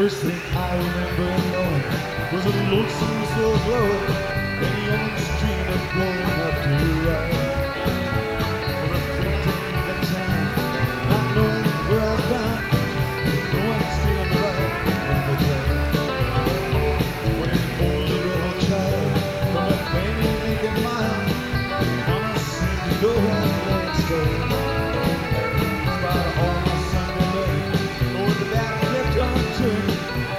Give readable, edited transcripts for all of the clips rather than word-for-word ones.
First thing I remember knowing was a lonesome soul glowing in a young stream of glowing up to the right. For a fleeting the time, not knowing where I was bound, no one stealing the right from the ground. When a poor little child from a painting naked mile, Mama seemed to go and let it stay. In spite of all my Sunday learning, Lord, the dad kept on turning.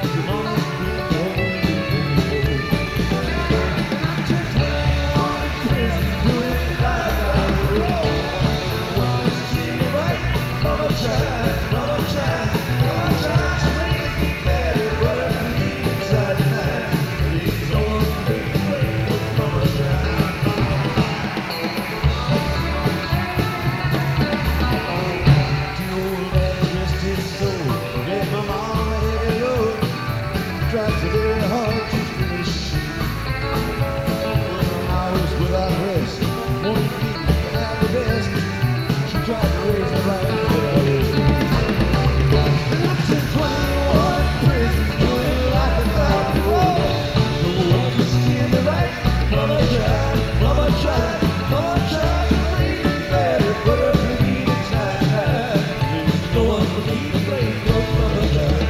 Tries very hard to finish. Hours without rest, morning meeting at the best. She tried to raise the right, but I was locked in 21 prison, doing life without parole. No one can steer me right. Mama tried, Mama tried, Mama tried to make me better, but her bleeding inside. There's no one for me to blame, 'cause Mama tried.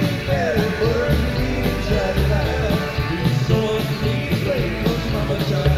Mama tried.